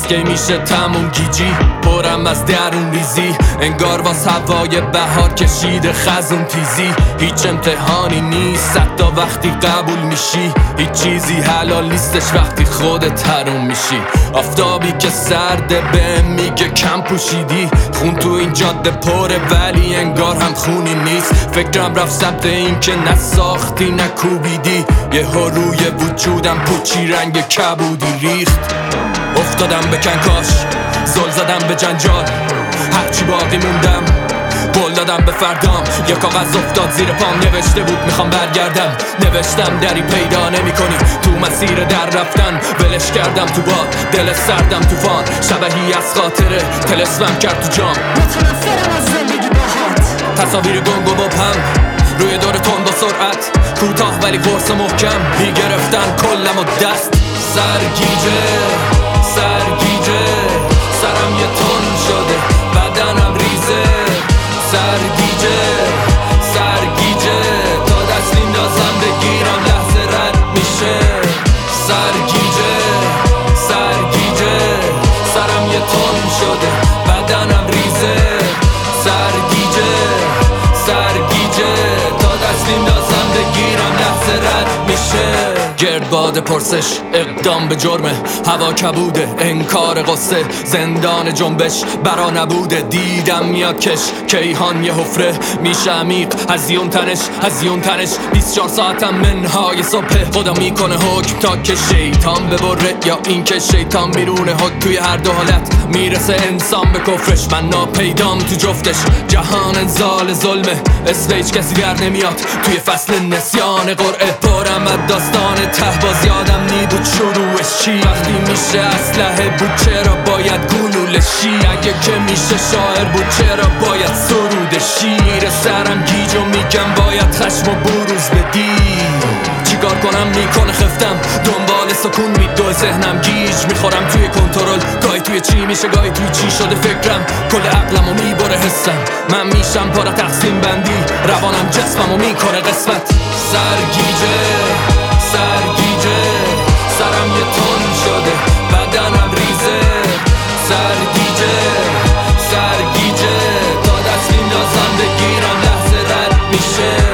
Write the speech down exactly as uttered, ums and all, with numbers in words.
هست که میشه تموم گیجی، پرم از درون ریزی، انگار واس هوای بهار کشیده خزون تیزی. هیچ امتحانی نیست حتی وقتی قبول میشی، هیچ چیزی حلال نیستش وقتی خودت حروم میشی. آفتابی که سرده به میگه کم پوشیدی، خون تو این جاده پره ولی انگار هم خونی نیست. فکرم رفت سمت این که نساختی نکوبیدی، یه ها روی وجودم پوچی رنگ کبودی ریخت. افتادم به کنکاش، زل زدم به جنجال، هرچی باقی موندم قول دادم به فردام. یه کاغذ افتاد زیر پام، نوشته بود میخوام برگردم. نوشتم دری پیدا نمی کنی تو مسیر در رفتن، ولش کردم تو باد، دل سردم توفان، شبهی از خاطره تلسمم کرد تو جام. متنفرم از زندگی باهات، تصاویر گنگ و مبهم روی دور تند و سرعت، کوتاه ولی قرص محکم، بی گرفتن کلم و دست. سرگیجه سرگیجه سرم یه تن شده، بدنم ریزه. سرگیجه سرگیجه تا دست میندازم بگیرم لحظه رد میشه. سرگیجه سرگیجه سرم یه تن شده، بدنم ریزه. سرگیجه سرگیجه تا دست میندازم بگیرم لحظه رد میشه. گردباد پرسش اقدام به جرمه، هوا کبوده انکار قصه، زندان جنبش برا نبوده. دیدم میاد کش کیهان یه حفره میشه عمیق، هزیون تنش هزیون تنش بیست و چهار ساعتم منهای صبح. خدا میکنه حکم تا که شیطان ببره یا این که شیطان بیرونه حکم. توی هر دو حالت میرسه انسان به کفرش، من ناپیدام تو جفتش. جهان انزال ظلمه، اسم هیچ کسی در نمیاد توی فصل نسیان قرعه. پرم از داستان ته باز یادم نی بود شروعش چی، وقتی میشه اسلحه بود چرا باید گلولشی، اگه که میشه شاعر بود چرا باید سرود شیر. سرم گیج و میگم باید خشم و بروز بدی، چیکار کنم میکنه خفتم دنبال سکون میدوه ذهنم گیج، میخورم توی کنترل، گاهی توی چی میشه گاهی توی چی شده فکرم، کل عقلمو میبره حسم، من میشم پارا تقسیم بندی، روانم جسممو میکنه قسمت. سرگیجه سرگیجه سرم یه تن شده، بدنم ریزه. سرگیجه سرگیجه تا دست میندازم بگیرم لحظه رد میشه.